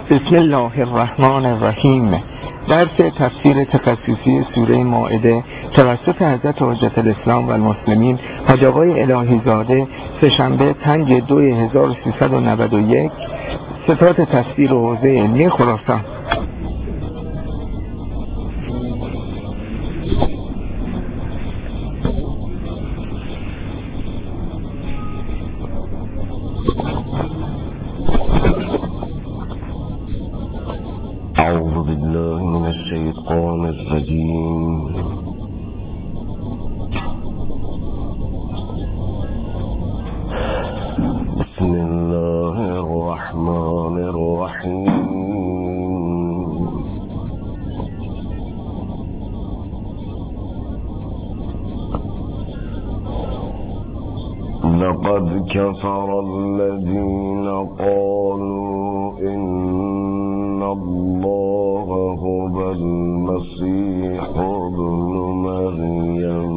بسم الله الرحمن الرحیم. درس تفسیر تخصصی سوره مائده توسط حضرت حجت الاسلام و المسلمین حاج آقای الهی زاده، سه‌شنبه 5/2/1391، ستاد تفسیر و حوزه علمی خراسان. أعوذ بالله من الشيطان الرجيم. بسم الله الرحمن الرحيم. لقد كفر الذين قالوا إن الله هو المسيح ابن مريم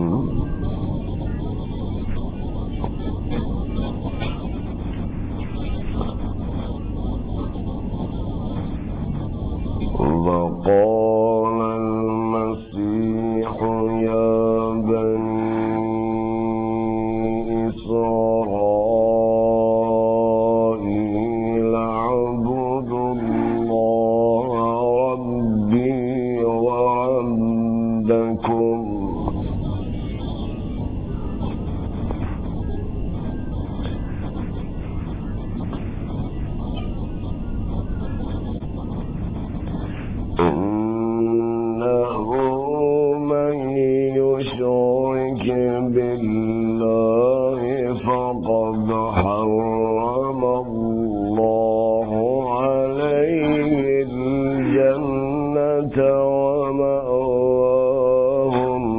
وقال المسيح يا بني إسرائيل اعبدوا الله ربي وربكم إنه من يشرك بالله فقد حرم الله عليه الجنة ومأواه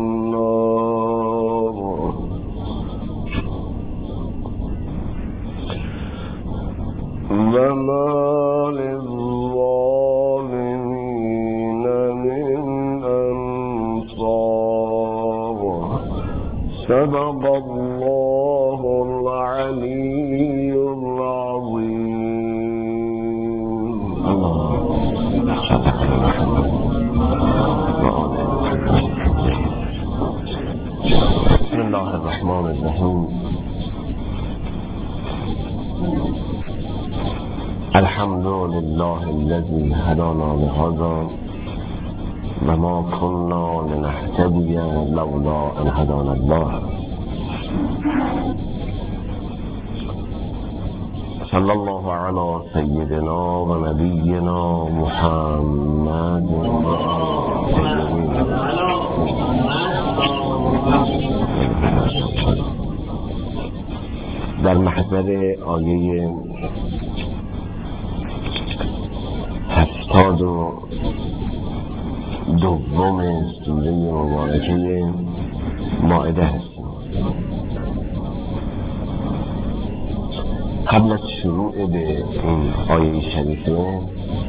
النار وما للظالمين من أنصار. صدق الله العلي العظيم. بسم الله الرحمن الرحيم. الحمد لله الذي هدانا لهذا وما كنا لنهتدي لولا أن هدانا الله. صلى الله على سيدنا ونبينا محمد در محضر آیه 72 سوره مبارکه مائده هستیم. قبل از شروع به این آیه شریفه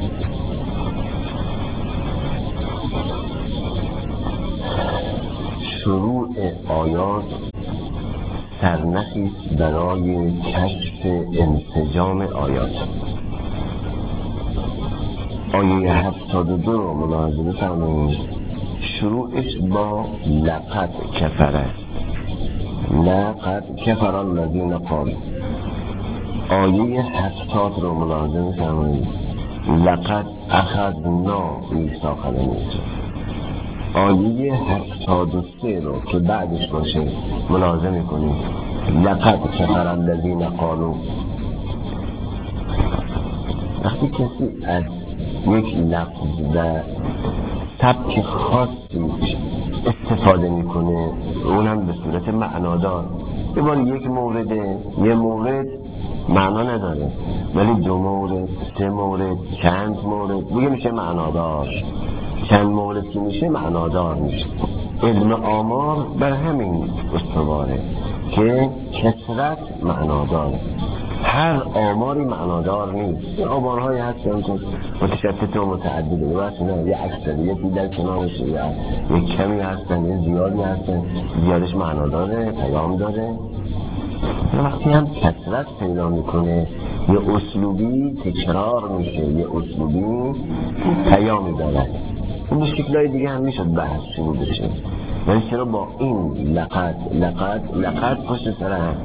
شروع آیات سرنخی برای کشف انسجام آیات. آیه 72 رو ملاحظه فرمایید. شروعش با لقد کفر است. لقد کفر الذین قالوا. آیه 70 رو ملاحظه فرمایید. لقد اخذنا میثاق موسی. آیه 73 رو که بعدش باشه ملاحظه میکنید. لقد کفر الذین قالوا. وقتی کسی از یک لفظ و سبک خاصی استفاده میکنه، اونم به صورت معنادار، یه بار یک مورده، یه مورد معنا نداره، ولی 2 مورد، 3 مورد، چند مورد دیگه میشه معنادار. چند مورد که میشه معنادار میشه. علم آمار بر همین استواره که کثرت معناداره. هر آماری معنادار نیست. آمارهایی هستن که متشتت و متعدده و اصلا یه اکثریتی در کنارش یه کمی هستن، یه زیادی هستن. زیادش معناداره، پیام داره، وقتی هم کثرت پیدا میکنه یه اسلوبی تکرار میشه، یه اسلوبی پیامی داره، اون به شکلهای دیگه هم میشد بحث شروع بشه. ولی چرا با این لقد پشت سر هم؟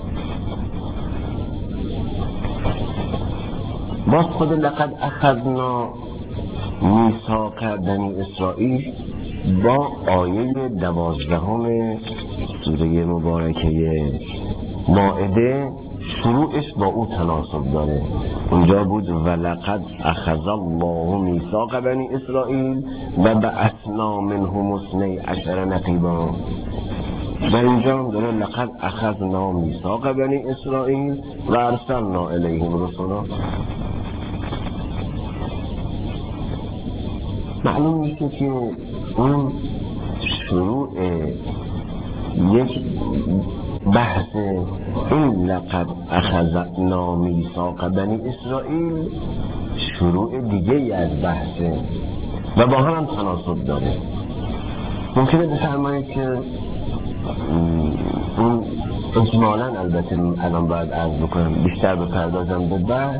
باز خود لقد اخذنا میثاق بنی اسرائیل با آیه 12 سوره مبارکه مائده شروعش با او تناسب داره. اونجا بود ولقد اخذ الله میثاق بنی اسرائیل و بعثنا منهم 12 نقیبا. در اینجا هم داره لقد اخذنا میثاق بنی اسرائیل و ارسلنا الیهم رسلا. معلوم میشه که اون شروع یک بحث این لقد اخذنا میثاق بنی اسرائیل شروع دیگه ای از بحثه و با هم تناسب داره. ممکنه بفرمایید که اون اجمالا البته الان باید عرض بکنم بیشتر بپردازم به بحث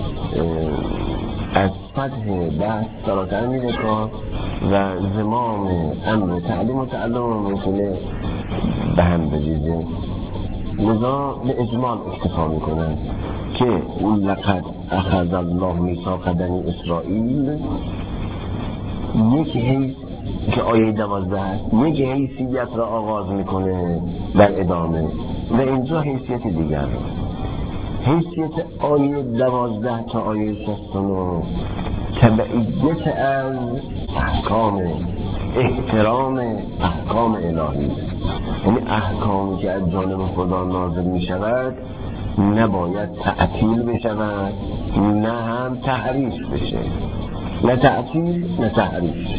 از سطح بحث فراتر میره کار و زمام امر تعلیم و تعلم ممکنه به هم بریزه. لذا به اجمال اکتفا میکنن که اون لقد اخذ الله میثاق بنی اسرائیل یک حیث که آیه 12 یک حیثیت را آغاز میکنه در ادامه و اینجا حیثیت دیگر را. حیثیت آیه 12 تا آیه 69 تبعیت از احکام احترام احکام الهی، یعنی احکامی که از جانب خدا نازل می شود نباید تعطیل بشود نه هم تحریف بشه، نه تعطیل نه تحریف.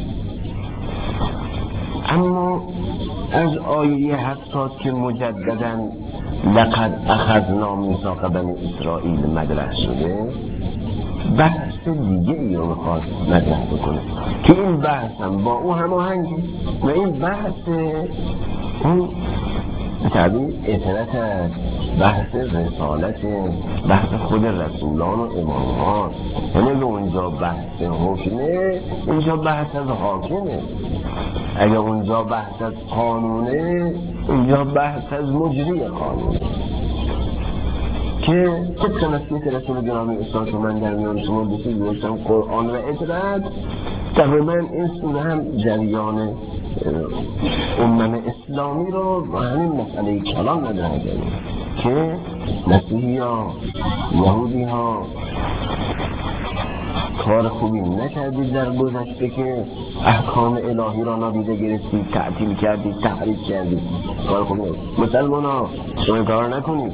اما از آیه 70 که مجددا لقد اخذنا میثاق بنی اسرائیل مطرح شده بحث دیگه ای رو میخواد مطرح بکنه که این بحث هم با او هماهنگه و این بحث اون تعبیر اطلاعات بحث رسالت، بحث خود رسولان و امامان. یعنی به اونجا بحث حکمه اینجا بحث از حاکمه، اگر اونجا بحث از قانونه اینجا بحث از مجری قانونه. که طبق نصیحت رسول گرامی استاد من در میان شما بسید گوشتم قرآن و اطلاعات تقریبا این سوره هم جریان امم اسلامی رو با همین مسئله کلام مطرح کرده که مسیحی ها یهودی ها کار خوبی نکردید در گذشته که احکام الهی را نادیده گرفتید، تعطیل کردید، تحریف کردید. کار خوبی مسلمان ها شما کار نکنید.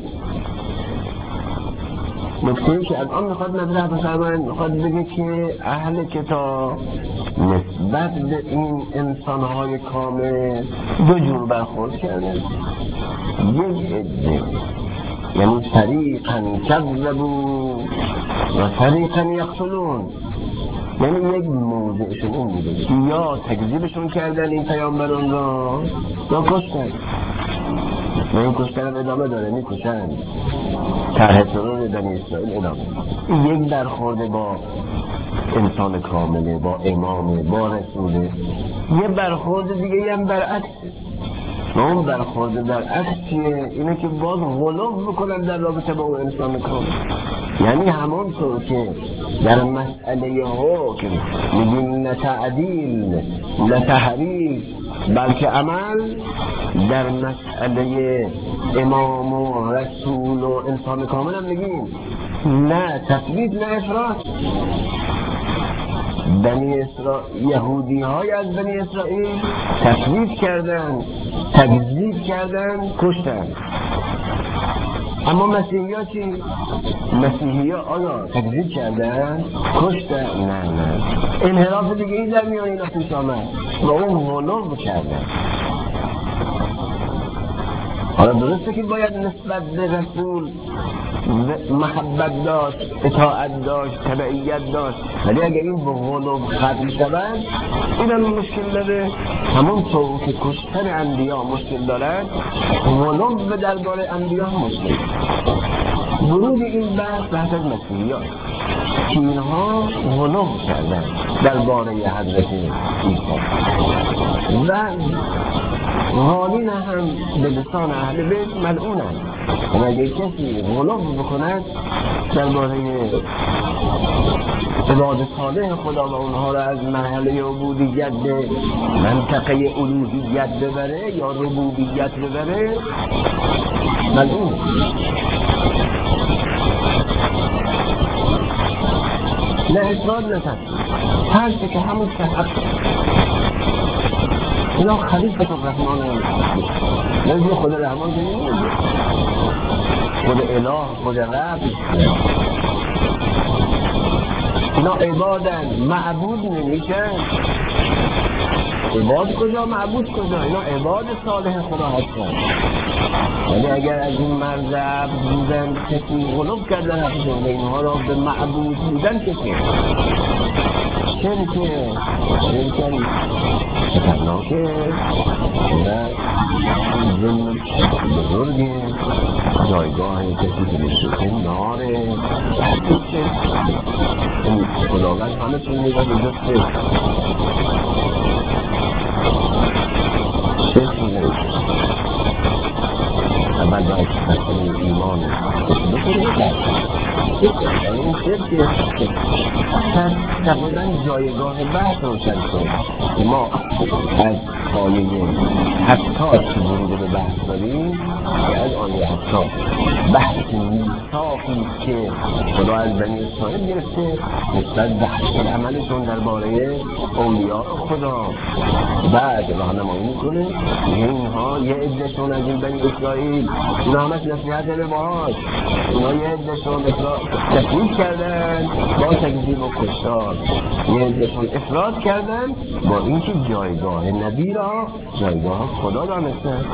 نکته‌ای که الان میخواد مطرح بفرماید میخواد بگه که اهل کتاب نسبت به این انسانهای کامل دو جور برخورد کردن. یک عده یعنی فریقا کذبوا و فریقا یقتلون، یعنی یک موضعشون این بوده یا تکذیبشون کردن این پیامبران را یا کشتن و این کشتن هم ادامه داره، میکشن طرح ترور بنی اسرائیل ادامه. یک برخورده با انسان کامله، با امامه، با رسوله. یه برخورد دیگه هم برعکسه و اون برخورده برعکس چیه؟ اینه که باز غلو بکنن در رابطه با اون انسان کامل. یعنی همونطور که در مسئله حکم میگیم نه تعدیل نه تحریف بلکه عمل، در مسئله امام و رسول و انسان کامل هم میگیم نه تثبیت نه افراط. بنی اسرائیل یهودی های از بنی اسرائیل تثبیت کردن، تکذیب کردن، کشتن. اما مسیحی ها چی؟ مسیحی ها آیا تکذیب کردن؟ کشتن؟ نه انحراف دیگه ای در میان اینا پیش آمد و اون غلو کردن. حالا درسته که باید نسبت به رسول محبت داشت، اطاعت داشت، تبعیت داشت، ولی اگر این به غلو ختم شود این هم مشکل داره. همون طور که کشتن انبیا مشکل دارد، غلو به درباره انبیا هم مشکل. ورود این بحث از مسیحیان که اینها غلو کردن درباره حضرت عیسی و غالین هم به لسان اهل بیت ملعونند. و اگر کسی غلو بکند درباره عباد صالح خدا و اونها را از مرحله عبودیت به منطقه الوهیت ببره یا ربوبیت ببره، ملعون. نه افراد نتن هرچه که همون که حق اینا خلیفت الرحمن نزد خود رحمان کنید، خود اله، خود رب، اینا عبادن، معبود نمیشن. عباد کجا، معبود کجا؟ اینا عباد صالح خدا هستن. ولی اگر از این مرز عبد بودن کسی غلوب کردن حقیقه اینها را به معبود بودن کسی شرکه خطرناکه و ظلم بزرگه، جایگاه کسی که میشه ناره این خداوند همه چون میگه به جسته شرک میگه اول باید مسئله ایمان این شرکه تقریبا جایگاه بحث روشن شد. ما از آیه 70 که ورود به بحث داریم که از آیه 70 بحث میثاقی که خدا از بنی اسرائیل گرفته نسبت به حسن عملشون درباره اولیاء خدا، بعد راهنمایی میکنه اینها یه عدهشون از این بنی اسرائیل اینا همش نصیحت به باهاش، اینا یه عدهشون تکلیف کردن با تکذیب و کشتار، یه عدهشون افراد کردن با اینکه جایگاه نبی را جایگاه خدا دانستن.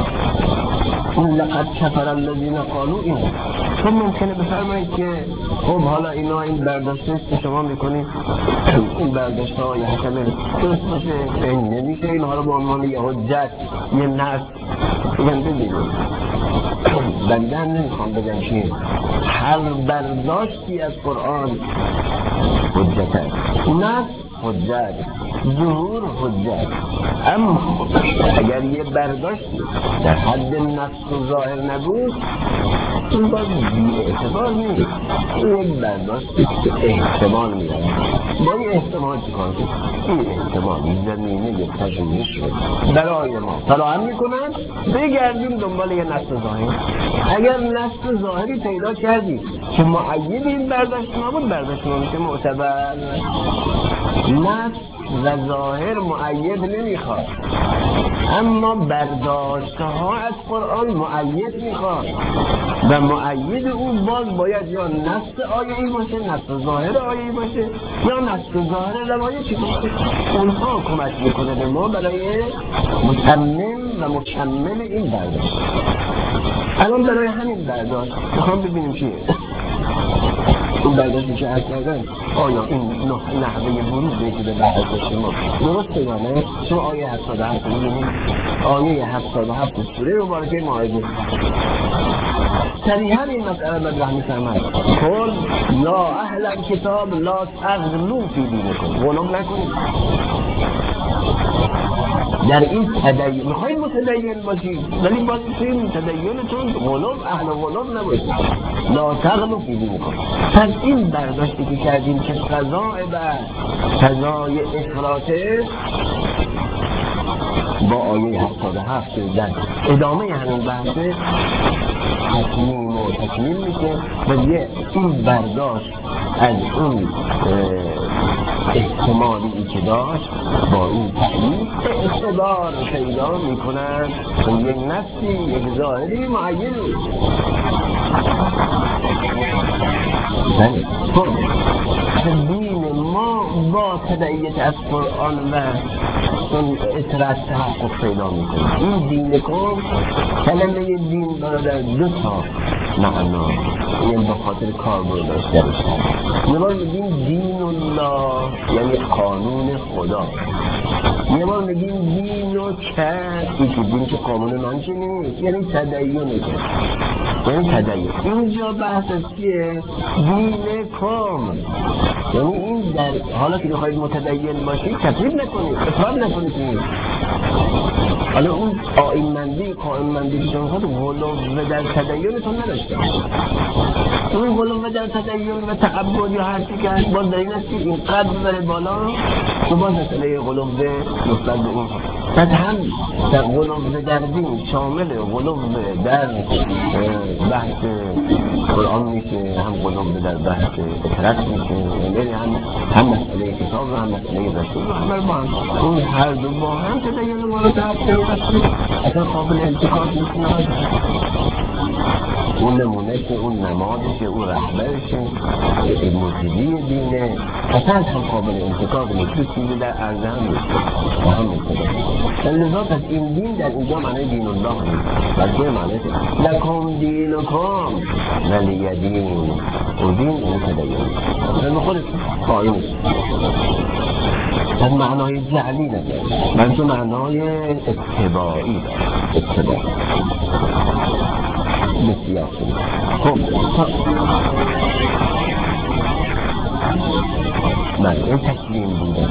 لقد کفر الذین قالوا این تو ممکنه بفرمایید که خب حالا اینا این برداشته که شما میکنید این برداشته های حکمه درست باشه، این نمیشه اینها رو به عنوان یه حجت یه نص بگن ببینید بنده هم نمیخوام بگم که هر برداشتی از قرآن حجت است، نص حجت، ظهور حجت. اما اگر یه برداشتی در حد نص و ظاهر نبود این باز اعتبار نیست، این یک برداشتی که احتمال میره. با این احتمال چی کار کنید؟ این احتمال زمینه یک تشویش شد برای ما فراهم میکنن بگردیم دنبال یه نص ظاهر. اگر نص ظاهری پیدا کردیم که معید این برداشت نبود، برداشت ما میشه معتبر. نص و ظاهر معید نمیخواد، اما برداشته ها از قرآن معید میخواد و معید اون باز باید یا نص آیه‌ای باشه، نص ظاهر آیه‌ای باشه، یا نص ظاهر روایتی باشه. اونها کمک میکنه به ما برای متمم و مکمل این برداشت. الان برای همین برداشت میخوام ببینیم چیه این برداشتی که عرض کردن. آیا این نحوه ورود که به بحث شما درسته یا نه؟ چون آیه 77 می‌بینید آیه 77 سوره مبارکه مائده صریحاً این مسئله مطرح می‌فرماید قل یا اهل الکتاب لا تغلوا فی دینکم، غلو نکنید در این تدین. میخواید متدین باشید ولی باید این تدینتون غلو اهل غلو نباشید. لا تغلوا فی دینکم. پس این برداشتی که کردیم که قضاء قضای افراطه با آیه 77 در ادامه همین بحثه تکمیل و تکمیل میشه و یه این برداشت از اون احتمالی که داشت با این تحلیل اعتبار پیدا میکنن و یک نفسی یک ظاهری معین دین ما با تدعیت از قرآن و اون اطراز تحقق پیدا میکنه. این دین کن کلمه دین برادر دو تا معنا، یعنی به خاطر کاربردش درش هست. یه بار میگیم دین الله یعنی قانون خدا، یه بار میگیم دین و که دین که قانون من که نیست، یعنی تدینه، یعنی تدین. اینجا بحث از چیه؟ دین کام، یعنی این در حالا که بخواید متدین باشید تفریب نکنید، افراد نکنید. حالا اون آیین‌مندی قائم‌مندی که شما خود غلو در تدینتون نداشته، اون غلو در تدین و تقبل یا هر چی که هست باز در این است که این قدر بره بالا تو باز مسئله غلو نسبت به اون پس هم در غلو در دین شامل غلو در بحث قرآن میشه، هم غلو در بحث اطرت میشه، یعنی هم مسئله کتاب و هم مسئله رسول و همه با هم اون هر دو با هم تدین ما رو تحصیل اصلا قابل انتقاد میکنه. اون نمونه که اون نمادش اون رهبرش موسیقی دینه اصلا هم قابل انتقاد نیست، چیزی در عرضه هم نیست و هم میکنه. لذا پس این دین در اینجا معنی دین الله نیست، بلکه معنی لکم دینکم ولی دین و دین این تدین اصلا خودش قائم نیست، از معنای جعلی نداره بلکه معنای اتباعی داره، اتباع بسیار خوب. بله این تسلیم بوده.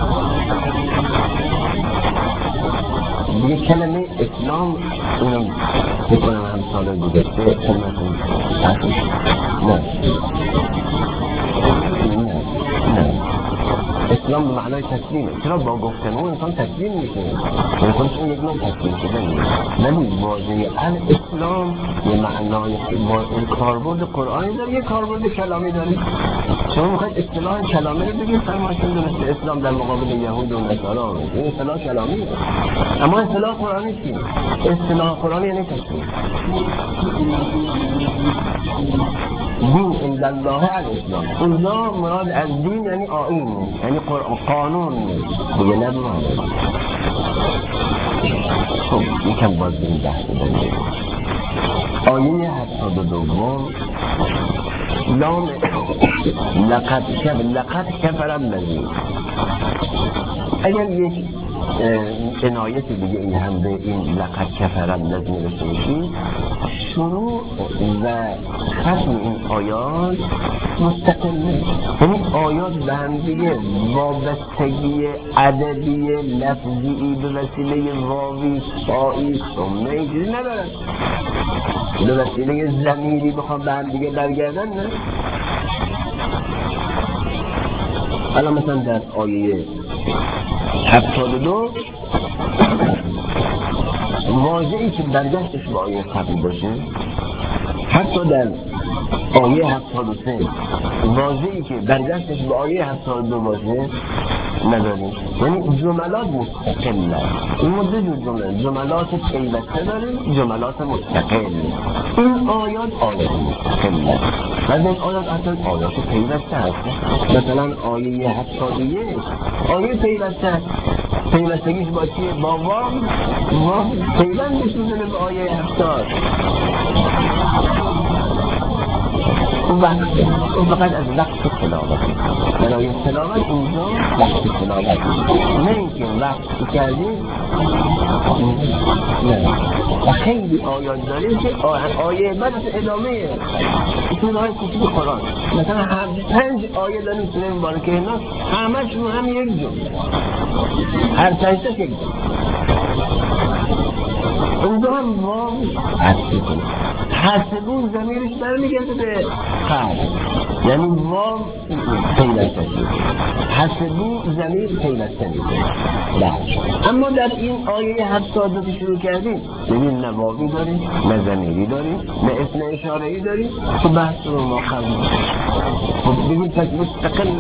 دیگه کلمه اسلام اینو بکنم هم سال گذشته خدمتتون تحصیل نه اسلام به معنای تسلیمه. چرا با گفتن اون انسان تسلیم میشه، انسان چون یک نوع تسلیم شده نیست، ولی واژه الاسلام یه معنای با کاربرد قرآنی داره، یه کاربرد کلامی داره. شما میخواید اصطلاح کلامی رو بگید فرمایشتون درسته، اسلام در مقابل یهود و نصارا این اصطلاح کلامی، اما اصطلاح قرآنی چیه؟ اصطلاح قرآنی یعنی تسلیم. دین عند الله الاسلام، اونجا مراد از دین یعنی آیین، یعنی قانون دیگه نبود. خب یکم باز این بحث داریم. آیین 72 لام لقد کفر الذین. اگر یک عنایت دیگه این هم به این لقد کفر الذین رسیدید، شروع و ختم این آیات مستقله، یعنی آیات به هم دیگه وابستگی ادبی لفظی به وسیله واوی فائی ثمه اینجوری ندارن، به وسیله ضمیری بخوام به هم دیگه برگردن نه. الان مثلا در آیه 72 واژه‌ای که برگشتش به آیه قبل باشه، حتی در آیه 73 واژه‌ای که برگشتش به آیه 72 باشه نداریم، یعنی جملات مستقل هست. این مدت جملات پیوسته داریم، جملات مستقل. این آیات مستقل هست و این آیات اصلا آیات پیوسته هست. مثلا آیه 71 آیه پیوسته هست، پیوستگیش با چیه؟ با وام پیوند میشونه به آیه 70. اون فقط از وقت تلاوت، برای تلاوت اینجا وقت تلاوت، نه اینکه وقت کردیم نه. و خیلی آیات داریم که آیه بعد از ادامه سوره های کتب قرآن، مثلا 5 آیه داریم سوره مبارکه الناس، همشون هم یک جمله، هر 5 تا یک جمله. اونجا هم وام حسبون ضمیرش برمیگرده به قلب، یعنی وام پیوسته شده، حسبون ضمیر پیوسته میشه. اما در این آیه 72 که شروع کردیم ببین نه واوی داریم، نه ضمیری داریم، نه اسم اشاره‌ای داریم، تو بحث رو ما قبول. خب ببین پس مستقل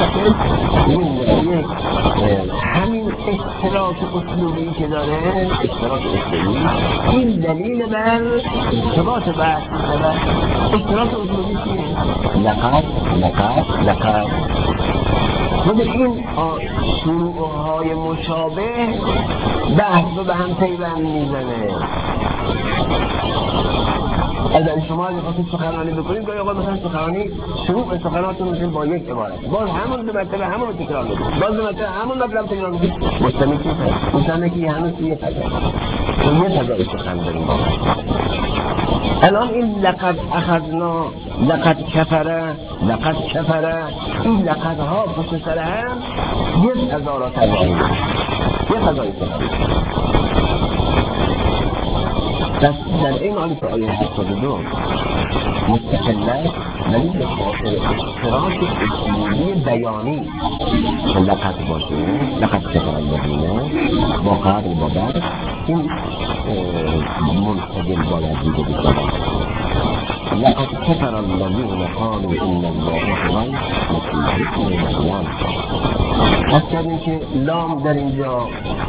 ببین همین اشتراک اسلوبی که داره، اشتراک اسلوبی این دلیل بر ارتباط بحث می‌شود. اشتراک اسلوبی چیه؟ لقد خود این شروعهای مشابه بحث رو به هم پیوند میزنه. اگر شما اگه خواستید سخنرانی بکنید گاهی اوقات مثلا سخنرانی شروع سخناتون میشه با یک عبارت، باز همون دو مرتبه همون رو تکرار میکنید، باز دو مرتبه همون مطلب تکرار میکنید، مستمع میفهمه که هنوز توی فضای سخن داریم. الان این لقد اخذنا، لقد کفره، این لقدها پشت سر هم 1000 تبعید، یه فضای سخن. در این حالی که آیه 72 مستقله ولی به خاطر اشتراک اصولی بیانی لقد باشه، لقد کفر الذین با قدر با بعد این منسجم باید دیگه بکنه. لقد کفر الذین قالوا ان الله هو المسیح ابن مریم. پس کردیم که لام در اینجا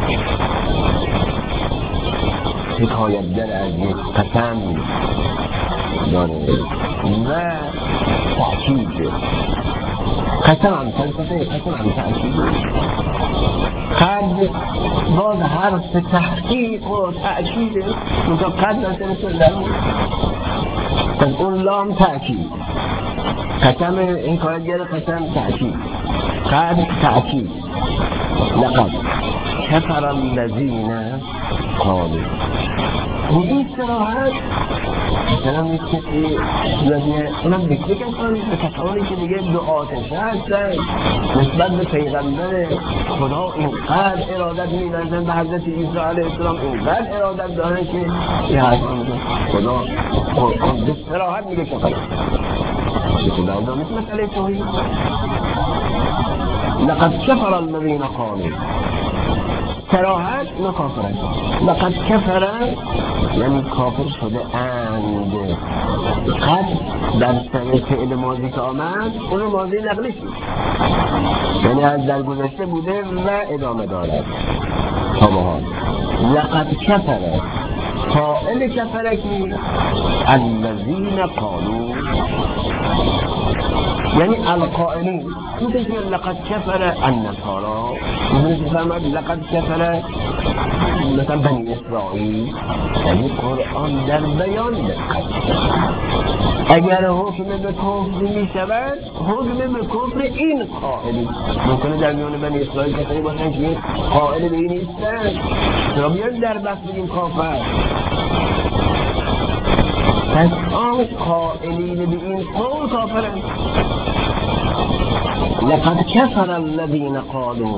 حکایتگر از یک قسم داره و تأکید. قسم هم فلسفه، قسم هم تأکید. قد باز حرف تحقیق و تأکید منطقه قد نسل سلم، پس اون لام تأکید، قسم حکایتگر قسم تأکید، قد تأکید. لقد کفر الذین قالوا. این صراحت مثلا نیست که اونم بکن کنید به کسانی که دیگه دو آتشه هستن نسبت به پیغمبر خدا اینقدر ارادت می‌ورزن به حضرت عیسی علیه السلام، اینقدر ارادت داره که یه حضرت خدا قرآن به صراحت میگه که خدا مثل مسئله توحید. لقد کفر الذین قالوا، صراحت نه کافرن. لقد کفرن یعنی کافر شده اند. قد در سر فعل ماضی که آمد اون ماضی نقلی شد، یعنی از در گذشته بوده و ادامه دارد تا به حال. لقد کفره فاعل کفره کی؟ الذین قالوا، یعنی القائلین. مثل که لقد کفر النصارى، مثل که فرمد لقد کفر مثلا بنی اسرائیل. یعنی قرآن در بیان دقت. اگر حکم به کفر می شود، حکم به کفر این قائلی. ممکنه در میان بنی اسرائیل کسانی باشن که قائل به این نیستن، چرا بیان در بس بگیم کافر؟ پس آن قائلین به این قول کافرن. لقد کفر الذین قالوا.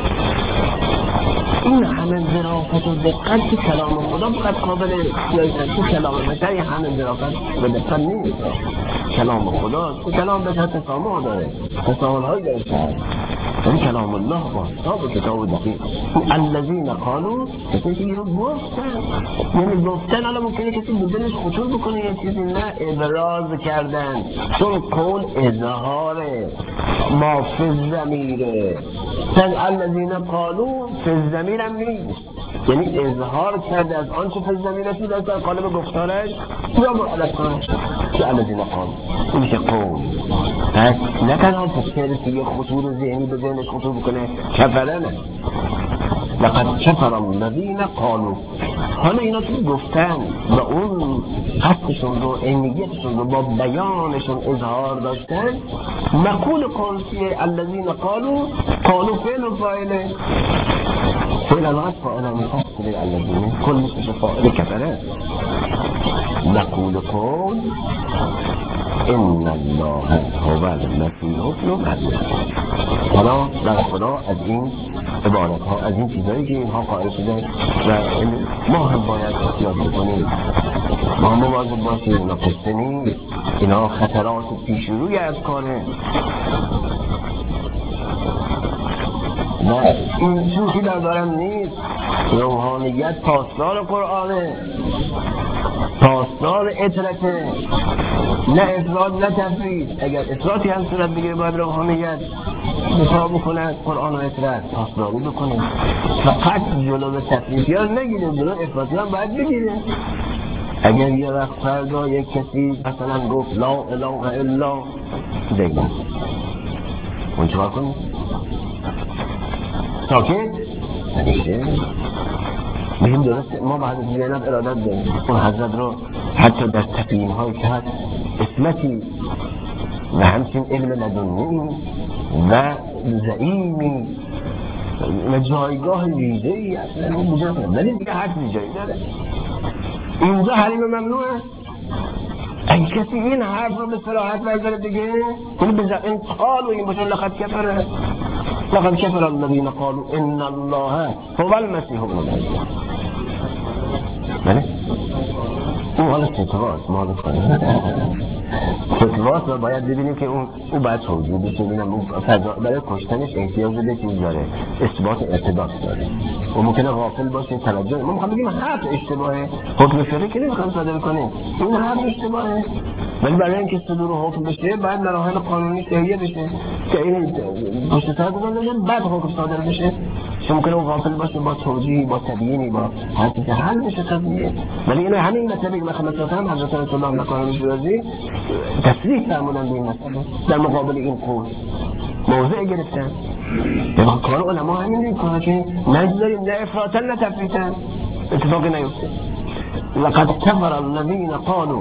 این همه ظرافت و دقت که کلام خدا فقط قابل سیاست تو کلام بشری همه ظرافت و دقت نیست. کلام خدا تو کلام بشر تسامح داره، تسامح های داره شد. این کلام الله با کتاب دقیق. الذین قالوا کسی که اینو گفتن، یعنی گفتن الان ممکنه کسی بدنش خطور بکنه یه چیزی، نه ابراز کردن، چون قول اظهاره ما فی الضمیره. الذین قالوا فی الضمیر هم نیست، یعنی اظهار کرده از آنچه فی الضمیر است در قالب گفتارش یا معلق کنش که الذین قالوا این میشه قول. پس نه تنها فکر که یه خطور ذهنی به ذهنش خطور بکنه کفره، نه. لقد کفر الذین قالوا. حالا اینا که گفتن و اون قصدشون رو، عینیتشون رو با بیانشون اظهار داشتن، مقول قولسیه الذین قالوا فعل و فاعله. فعل الوقت فاعله مفصل الذین کل مثل فاعل کفره. مقول قول ان الله هو المسیح ابن مریم. حالا در خدا از این عبارت ها، از این چیزایی که اینها قائل شده و ما هم باید احتیاط بکنیم، ما هم مواظب باشیم. اینا قصه نیست، اینا خطرات پیش روی از کاره و این شوخی دارم نیست. روحانیت پاسدار قرآنه، پاسدار اطرته، نه افراد نه تفرید. اگر افرادی هم صورت بگیره باید روحانیت دفاع بکنه از قرآن و اطرت، پاسداری بکنه. فقط جلو تفریدی ها نگیره، جلو افرادی هم باید بگیره. اگر یه وقت فردا یک کسی مثلا گفت لا اله الا دیگه اون چه کنی؟ ساکت؟ نمیشه. بهم درست ما بعد زینب ارادت داریم، اون حضرت رو حتی در تقییم هایی که هست اسمتی و همچنین علم لدنی و زعیمی و جایگاه ویژه‌ای اصلا اون بجا کنه، ولی دیگه هر چیزی جایی داره. اینجا حریم ممنوعه. اگه کسی این حرف رو به صراحت بذاره دیگه این قالوا این باشه لقد كفر الذين قالوا ان الله هو المسيح ابن مريم. بله اون حالا فتواست ما رو کنیم فتواست و باید ببینیم که اون باید توجیه بشه. ببینم اون برای کشتنش احتیاج به چیز داره، اثبات ارتباط داره. و ممکنه غافل باشه توجه. ما میخوام بگیم حرف اشتباهه، حکم شرعی که نمیخوام صادر کنیم، این حرف اشتباهه. ولی برای اینکه صدور حکم بشه باید مراحل قانونی تهیه بشه که این پشت سر گذاشته بعد حکم صادر بشه. ممکنه اون غافل باشه با توجیه، با تبیینی، با حرفی که حل بشه قضیه. ولی این همین مسئله که مثلا حضرت رسول الله مکارم شیرازی تصریح فرمودن به این مسئله در مقابل این قول موضع گرفتن. و کار علما همین این کارا که نگذاریم نه افراطا نه تفریطا اتفاقی نیفته. لقد كفر الذين قالوا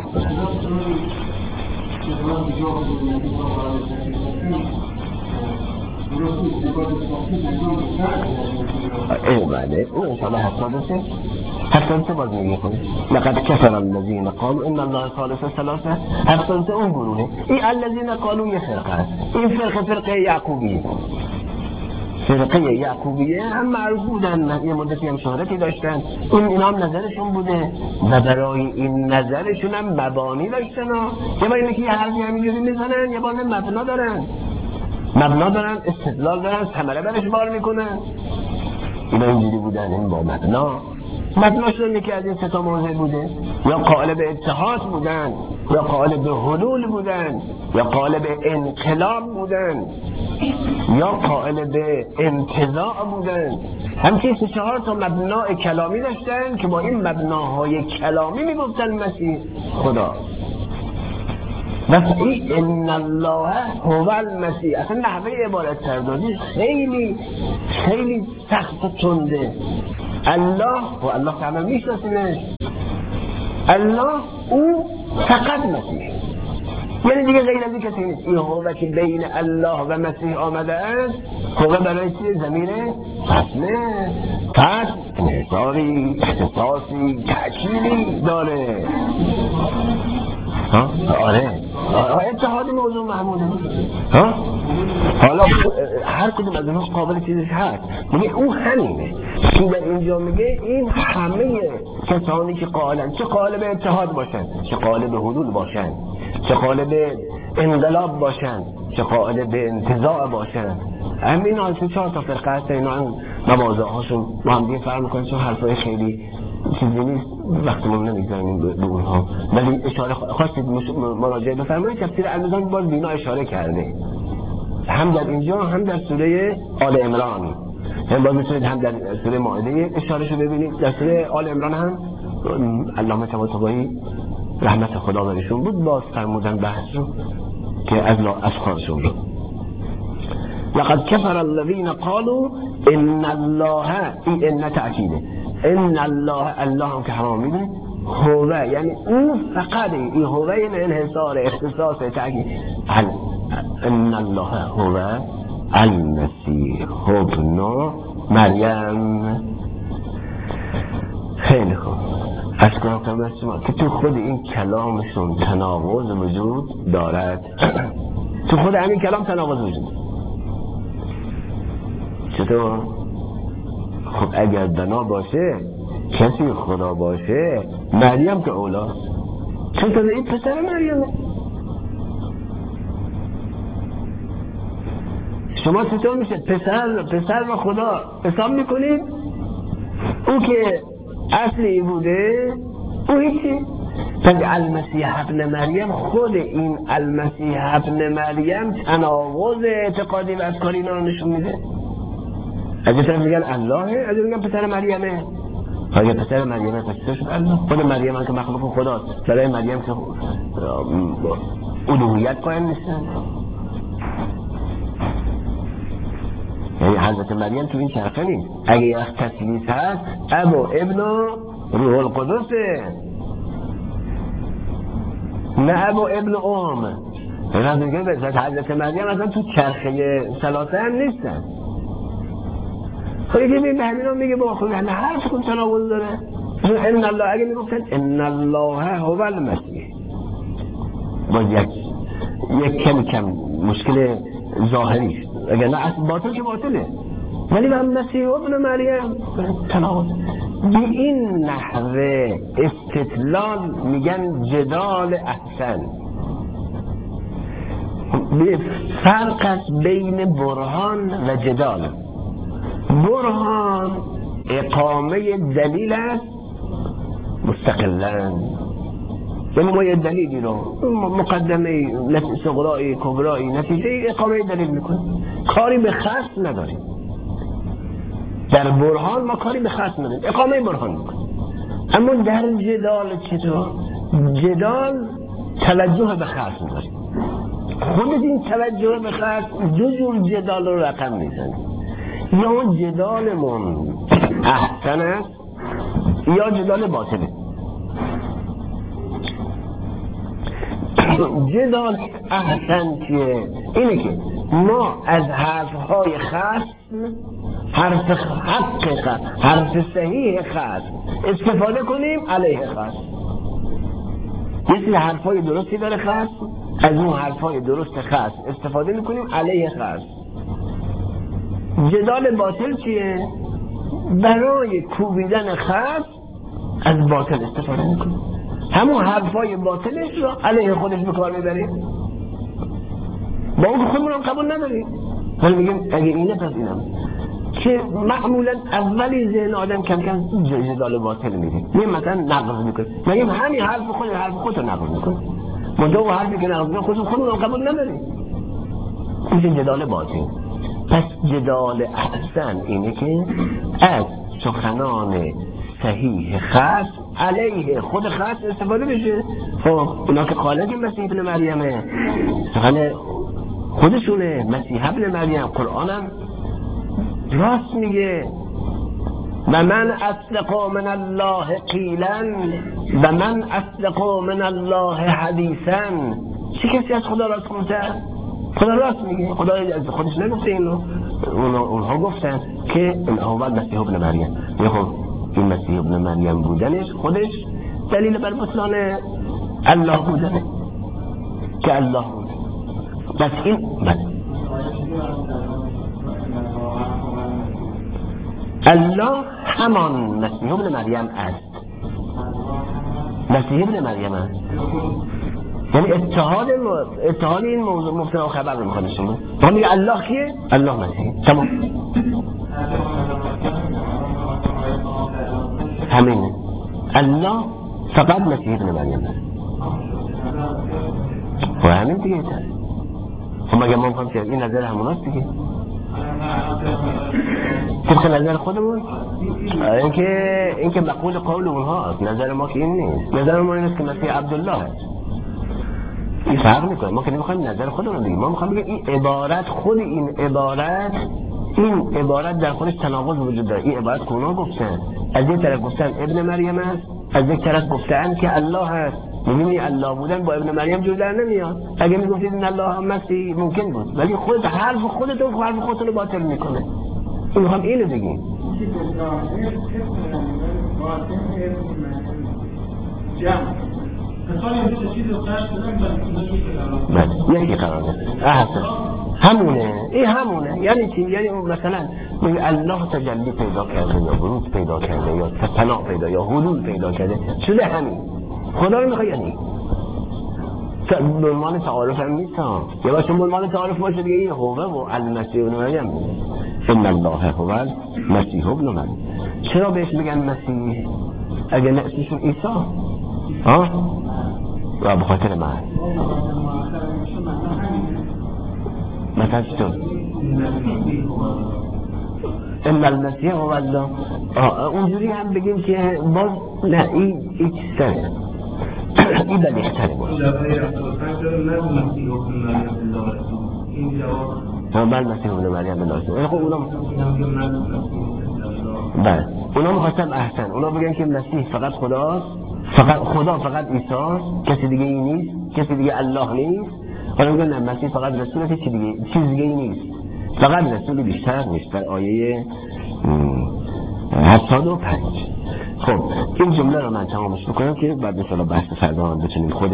بله اون انشاءالله هفتادسه باز میگه کنه لقد كفر الذين قالوا ان الله ثالث ثلاثه. هفتادسه اون گروهه. این الذين قالوا یه فرقه هست. این فرقه یعقوبیه. فرقه یعقوبیه هم معروف بودن، یه مدتی هم شهرتی داشتن. اینا هم نظرشون بوده و برای این نظرشون هم مبانی داشتن. یه بار اینه که یه حرفی همینجوری میزنن، یه بار مبنا دارن، استدلال دارن، ثمره برش بار میکنن. اینا اینجوری بودن. این با مبناشون یکی از این سه تا موضوع بوده، یا قائل به اتحاد بودن، یا قائل به حلول بودن، یا قائل به انقلاب بودن، یا قائل به انتزاع بودن. همچنین سه چهار تا مبنای کلامی داشتن که با این مبناهای کلامی میگفتن مسیح خدا. مثلا ان الله هو المسیح، اصلا نحوه عبارت پردازی خیلی خیلی سخت و تنده. الله و الله تعالی میشناسیمش، الله او فقط مسیح، یعنی دیگه غیر از این کسی نیست. این هو که بین الله و مسیح آمده است، هو برای چیه؟ ضمیر فصله، پس انحصاری، اختصاصی، تأکیدی داره. آره اتحاد موضوع محموده. حالا هر کدوم از اونها قابل چیزش هست. میگه او همینه. این در اینجا میگه این همه کسانی که قائلن، چه قائل به اتحاد باشن، چه قائل به حلول باشن، چه قائل به انقلاب باشن، چه قائل به انتزاع باشن، همین ها سه چهار تا فرقه هست. اینا هم مواضع هاشون ما هم دیگه فرق میکنیم، چون حرفای خیلی چیزی نیست، وقتمون نمیگذاریم به اونها. ولی اشاره خواستید مراجعه بفرمایید. تفسیر المیزان باز بینا اشاره کرده، هم در اینجا هم در سوره آل عمران. هم باز میتونید هم در سوره مائده اشاره شو ببینید. در سوره آل عمران هم علامه طباطبایی رحمت خدا برشون بود باز فرمودن بحث رو که از افکارشون رو. لقد كفر الذين قالوا ان الله، این ان تأکیده، ان الله هم که حرام میدونه، هو یعنی او فقط، این هو یعنی انحصار، اختصاص، تأکید. ان الله هو المسیح ابن مریم. خیلی خوب. از کنم شما که تو خود این کلامشون تناقض وجود دارد. تو خود همین کلام تناقض وجود. چطور؟ خب اگر بنا باشه، کسی خدا باشه، مریم که اولا، چون تازه این پسر مریمه. شما چطور میشه پسر و خدا حساب میکنید؟ او که اصلی بوده او هیچی. پس المسیح ابن مریم، خود این المسیح ابن مریم تناقض اعتقادی و افکاری اینا رو نشون میده. از این طرف میگن اللهه، از این میگن پسر مریمه. اگه پسر مریمه پس چطور شد الله؟ خود مریم هم که مخلوق خداست، برای مریم که الوهیت قائم نیستن. یعنی حضرت مریم تو این چرخه نیست. اگه یک تسلیس هست اب و ابن و روح القدسه. نه ابو ابن ام. اینا میگه به حضرت مریم اصلا تو چرخه ثلاثه هم نیستن. خب یکی به همینا میگه با خود همه حرف کن تناول داره. ان الله اگه میگفتن ان الله هو المسیح، باز یک کم مشکل ظاهری، اگر نه اصل باطل که باطله، ولی من مسیح ابن مریم تناول به این نحوه استدلال میگن جدال احسن. به فرق است بین برهان و جدال. برهان اقامه دلیل است مستقلاً، یعنی ما یه دلیلی رو مقدمه صغرایی کبرایی نتیجه اقامه دلیل میکنیم، کاری به خصم نداریم. در برهان ما کاری به خصم نداریم، اقامه برهان میکنیم. اما در جدال چطور؟ جدال توجه به خصم داریم. خود این توجه به خصم دو جور جدال رو رقم میزنیم، یا جدالمون احسن است یا جدال باطله. جدال احسن چیه؟ اینه که ما از حرفهای خصم، حرف حق خصم، حرف صحیح خصم استفاده کنیم علیه خصم. یه سری حرفهای درستی داره خصم، از اون حرفهای درست خصم استفاده میکنیم علیه خصم. جدال باطل چیه؟ برای کوبیدن خصم از باطل استفاده میکنیم، همون حرفای باطلش رو علیه خودش به کار میبریم، با اون خودمون هم قبول نداریم، ولی میگیم اگه اینه پس اینم، که معمولا اولی ذهن آدم کم کم جدال باطل میریم. میگیم مثلا نقض میکنیم، میگیم همین حرف خودت رو نقض میکنیم، منتها حرفی که نقض میکنیم خودمون هم قبول نداریم، میشه جدال باطل. پس جدال احسن اینه که از سخنان صحیح خاص علیه خود خاص استفاده بشه. خب اونا که خالق مسیح ابن مریمه، سخن خودشونه، مسیح ابن مریم، قرآنم راست میگه و من اصدق من الله قیلا و من اصدق من الله حدیثا. چه کسی از خدا راست گفته؟ خدا راست میگه، خدا از خودش نگفته اینو، اونها گفتن که اول مسیح ابن مریم. خب این مسیح ابن مریم بودنش خودش دلیل بر بطلان الله بودنه که الله بود. بس این الله همان مسیح ابن مریم است، مسیح ابن مریم است، یعنی اتحاد این موضوع مبتدا و خبر رو میخواد نشون بده. میگه الله کیه؟ الله مسیح. تمام، همینه. الله فقط مسیح ابن مریم است و همین دیگه. خب مگه ما میخوام که این نظر هموناست دیگه، طبق نظر خودمون. این که مقول قول اونها، نظر ما که این نیست. نظر ما این است که مسیح عبدالله است. این فرق میکنه. ما که نمیخوایم نظر خودمون بگیم، ما میخوایم بگیم این عبارت، خود این عبارت در خودش تناقض وجود داره. این عبارت اونا گفتن، از یک طرف گفتن ابن مریم است، از یک طرف گفتن که الله هست. می‌بینی الله بودن با ابن مریم جور در نمیاد. اگه میگفتید ان الله مسیح ممکن بود، ولی خود حرف خودتون رو باطل میکنه. این میخوام اینو بگیم. یکی قرار ده احسن همونه. این همونه. یعنی چی؟ یعنی مثلا الله تجلی پیدا کرده یا بروز پیدا کرده یا پناه پیدا یا حلول پیدا کرده، شده همین. خدا رو میخواد یعنی بنمان تعارف هم نیست ها، یا باشه بنمان تعارف باشه دیگه. این هوه و المسیح ابن مریم، ان الله هو المسیح ابن مریم. چرا بهش میگن مسیح اگه نفسشون عیسی؟ و بخاطر من مثلا چطور ان المسیح هو الله، اونجوری هم بگیم که باز نه، این چیزه این بدیختره باز بل مسیح ابن مریم الله. خب اونا مخواستم احسن، اونا بگن که مسیح فقط خداست خدا فقط عیسی، کسی دیگه ای نیست، کسی دیگه الله نیست. حالا میگن نه مسیح فقط رسوله، چیز دیگه ای نیست، فقط رسول بیشتر نیست. در آیه 75. خب این جمله رو من تمامش بکنم که بعد مثلا بحث فردا بتونیم خود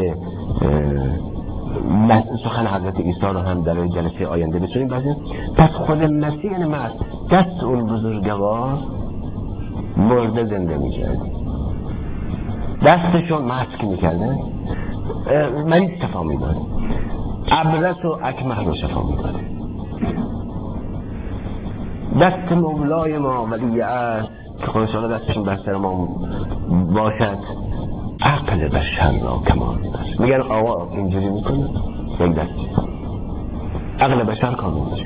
سخن حضرت عیسی رو هم در جلسه آینده بتونیم بحثیم. پس خود مسیح یعنی مرد دست اون بزرگوار مرده زنده می‌کرد، دستشون مسک می‌کردن، مریض شفا می‌داد، ابرص و اکمه رو شفا می‌داد. دست مولای ما ولی است که خودشان دستشون بر سر ما باشد، عقل بشر را کمال می‌بخشد. میگن آقا اینجوری میکنه یک دست عقل بشر کامل میشه.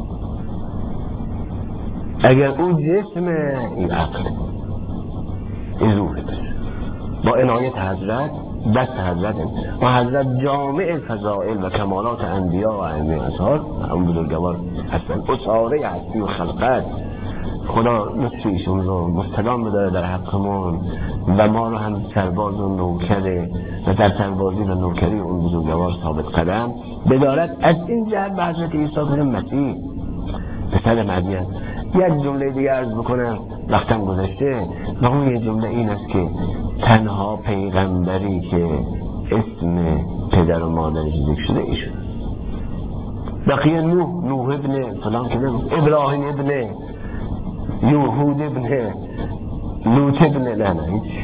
اگر اون جسم، این عقل، این روح بشه با عنایت حضرت، دست حضرت و حضرت جامع فضائل و کمالات انبیا و ائمه اطهار، اون بزرگوار هستن، اساره هستی و خلقت. خدا لطف ایشون رو مستدام بداره در حقمون و ما رو هم سرباز و نوکره و در سربازی و نوکری اون بزرگوار ثابت قدم بدارد. از این جهت به حضرت عیسی بن مسیح پسر مریم یک جمله دیگه عرض بکنم، وقتم گذشته، و اون یه جمله این است که تنها پیغمبری که اسم پدر و مادرش ذکر شده ایشون. بقیه نوح ابن فلان که ابراهیم ابن یهود ابن لوط ابن لنا.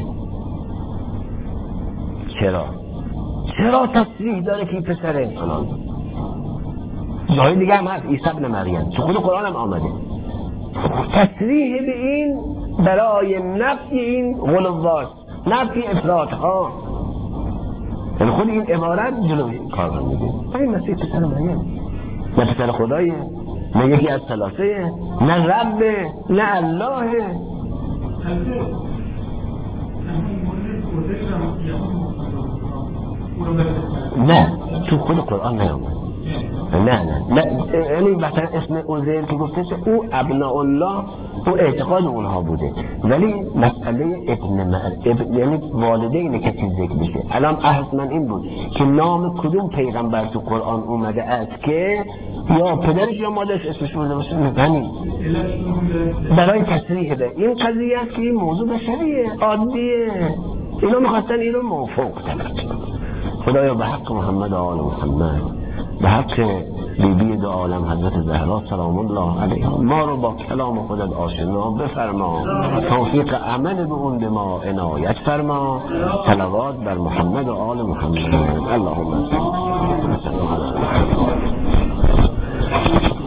چرا تصریح داره که پسر فلان؟ جای دیگه هم هست، عیسی ابن مریم تو خود قرآن هم آمده. تصریح به این برای نفی این غلوات، نفی افراط ها، یعنی خود این عبارت جلوی کار رو میده. این مسیح پسر مریم نه پسر خدایه، نه یکی از ثلاثه، نه رب، نه الله. نه تو خود قرآن نیامد. نه یعنی مثلا اسم عزیر که گفته او ابناء الله، او اعتقاد اونها بوده، ولی مسئله یعنی والدین کسی ذکر بشه. الان احس من این بود که نام کدوم پیغمبر تو قرآن اومده است که یا پدرش یا مادرش اسمش بوده باشه، همین برای تصریح به این قضیه است که این موضوع بشریه عادیه. اینا میخواستن اینو موفق کنن. خدایا به حق محمد و آل محمد، به حق بیبی دو عالم حضرت زهرا سلام الله علیها، ما رو با کلام خودت آشنا بفرما، توفیق عمل به اون به ما عنایت فرما. صلوات بر محمد و آل محمد. اللهم صل